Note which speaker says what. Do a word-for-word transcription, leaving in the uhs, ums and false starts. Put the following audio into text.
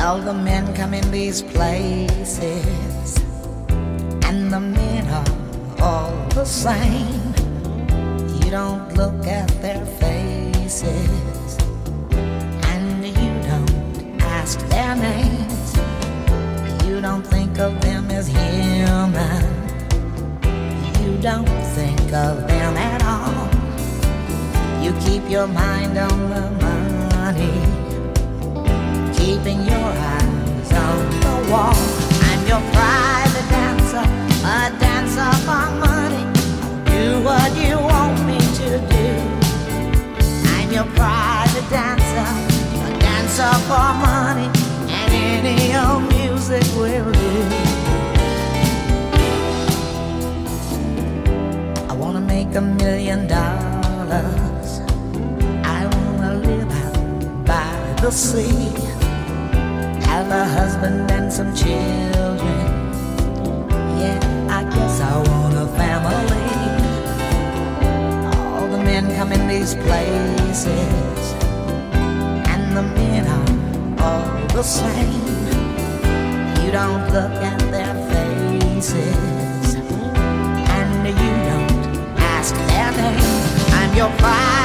Speaker 1: Well, the men come in these places, and the men are all the same. You don't look at their faces, and you don't ask their names. You don't think of them as human. You don't think of them at all. You keep your mind on the money, keeping your eyes on the wall. I'm your private dancer, a dancer for money. Do what you want me to do. I'm your private dancer, a dancer for money, and any old music will do. I wanna make a million dollars. I wanna live out by the sea, have a husband and some children. Yeah, I guess I want a family. All the men come in these places, and the men are all the same. You don't look at their faces, and you don't ask their name. I'm your pride.